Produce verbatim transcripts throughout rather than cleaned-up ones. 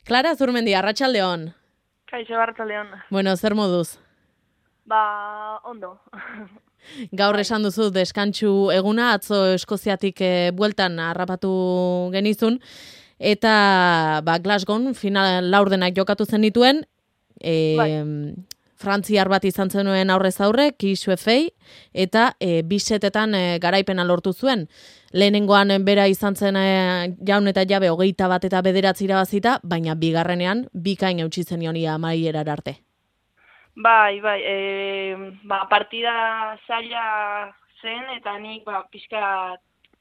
Clara Zurmendi, arratsaldeon. Kaixo, arratsaldeon. Bueno, zer moduz? Ba, ondo. Gaur esan duzu deskantsu eguna, atzo Eskoziatik e, bueltan harrapatu genizun, eta ba, Glasgow final laurdenak jokatu zen dituen, e, Bai. Frantziar bat izan zenuen aurrez aurre, Kisuefei, eta e, bisetetan e, garaipena lortu zuen. Lehenengoan bera izan zen e, jaun eta jabe hogeita bat eta bederatzi irabazita, baina bigarrenean bikain eutsi zenion amaierar arte. Bai, bai, e, ba, partida zaila zen, eta nik ba, pixka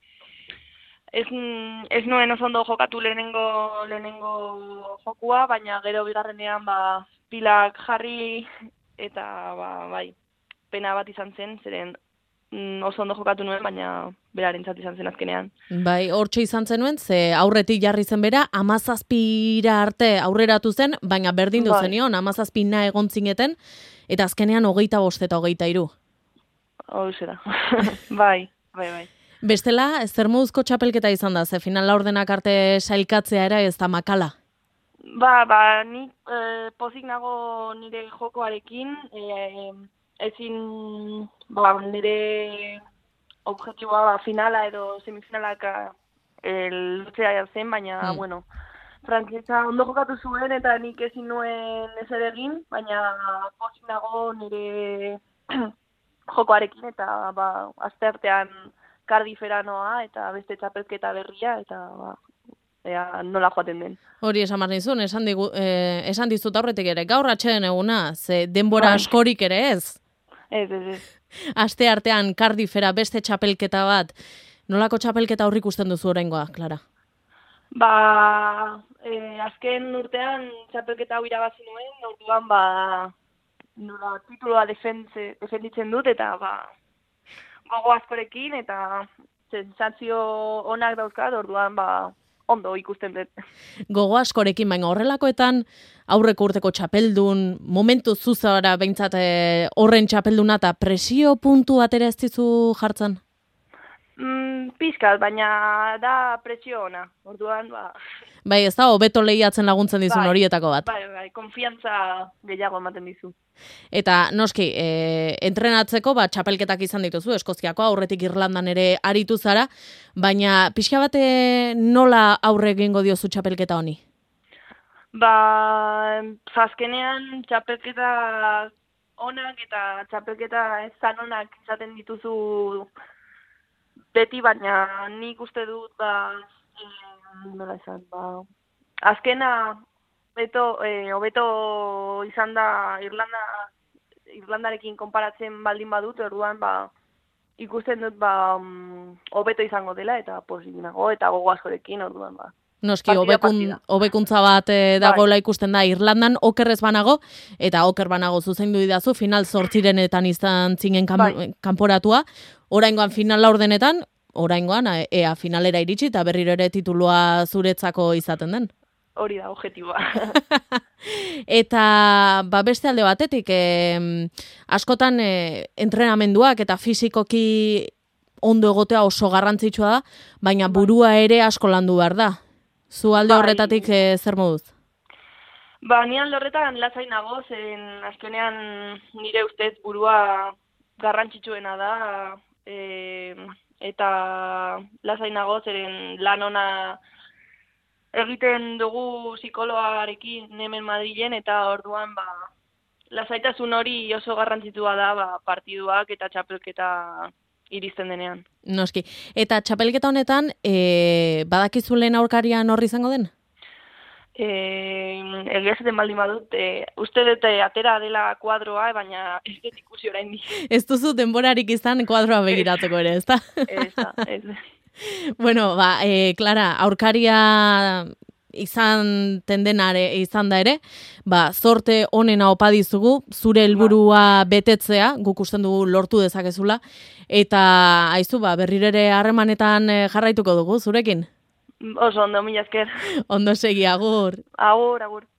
ez, ez nuen oso ondo jokatu lehenengo, lehenengo jokua, baina gero bigarrenean ba, pilak jarri, eta ba, bai, pena bat izan zen, zeren mm, oso ondo jokatu nuen, baina berarentzat izan zen azkenean. Bai, hortxe izan zenuen, ze aurretik jarri zen bera, amazazpira arte aurreratu zen, baina berdin du Bai. zenion, amazazpina egon zineten, eta azkenean hogeita bost eta hogeita hiru. Horixe da. bai, bai, bai. Bestela, zer moduzko txapelketa izan da, ze final laurdenak arte sailkatzea era ez da makala. Ba, ba, ni e, pozik nago nire jokoarekin, e, ezin, ba, nire objektiboa ba, finala edo semifinalak e, lutzea zen, baina, Hmm. bueno, Frantzesa ondo jokatu zuen eta nik ezin nuen ezer egin, baina pozik nago nire jokoarekin eta ba, asteartean Cardiffera noa eta beste txapelketa berria eta ba, ea nola joaten den. Hori esan behar nizun, esan, digu, eh, esan dizut aurretik ere, gaur atxeden eguna, ze denbora Bai. askorik ere ez. Ez, ez, ez. Aste artean Cardiffera beste txapelketa bat, nolako txapelketa aurrik ikusten duzu oraingoa, Clara? Ba, e, azken urtean txapelketa hau irabazi nuen, orduan ba, nola tituloa defendze, defenditzen dut eta ba, gogo askorekin eta sentsazio onak dauzkat, orduan ba, ondo ikusten dut. Gogo askorekin, baina horrelakoetan aurreko urteko txapeldun, momentu zuzara behintzat eh, horren txapelduna eta presio puntu atera ez dizu jartzen? Mm, pizkat, baina da presio ona, orduan ba, Bai, ez da, hobeto lehiatzen laguntzen dizun Bai. horietako bat. bai, bai, konfiantza gehiago ematen dizu. Eta noski, e, entrenatzeko ba, txapelketak izan dituzu, Eskoziako aurretik Irlandan ere aritu zara, baina pixka bate nola aurre egingo diozu txapelketa honi? Ba, azkenean txapelketa onak eta txapelketa ez zanonak izaten dituzu beti, baina nik uste dut, ba, eh, nola esan, ba, azkena beto, eh, hobeto izan da Irlanda, Irlandarekin konparatzen baldin badut, orduan, ba, ikusten dut, ba, mm, hobeto izango dela, eta pozik nago, eta gogo askorekin, orduan, ba. Noski, Partida, hobekun, partida. hobekuntza bat e, dagoela ikusten da Irlandan, okerrez banago, eta oker banago zuzendu didazu, final zortzirenetan izan zinen kan, Bai. kanporatua, oraingoan final laurdenetan, oraingoan e, ea finalera iritsi, eta berriro ere titulua zuretzako izaten den. Hori da, objetiboa. Eta ba, beste alde batetik, e, askotan e, entrenamenduak eta fisikoki ondo egotea oso garrantzitsua da, baina burua ere asko landu behar da. Zu alde Bai. horretatik e, zer moduz? Ba, ni alde horretan lasai nago, zen azkenean nire ustez burua garrantzitsuena da, e, eta lasai nago, zeren lan ona egiten dugu psikologarekin hemen Madrilen, eta orduan ba, lasaitasun hori oso garrantzitsua da ba, partiduak eta txapelketa iristen denean. Noski. Eta txapelketa honetan, e, badakizu lehen aurkarian horri izango den? E, egia esaten baldin badut, e, uste dut e, atera dela kuadroa, baina ez dut ikusi oraindik. Ez duzu denborarik izan kuadroa begiratzeko ere, ezta? Ez da, ez da. Bueno, ba, e, Clara, aurkaria izan tendenare izan da ere, ba, zorte onena opa dizugu, zure helburua betetzea, guk usten dugu lortu dezakezula, eta aizu, ba, berriro ere harremanetan e, jarraituko dugu, zurekin? Oso ondo, mila esker. Ondo segi, agur. Agur, agur.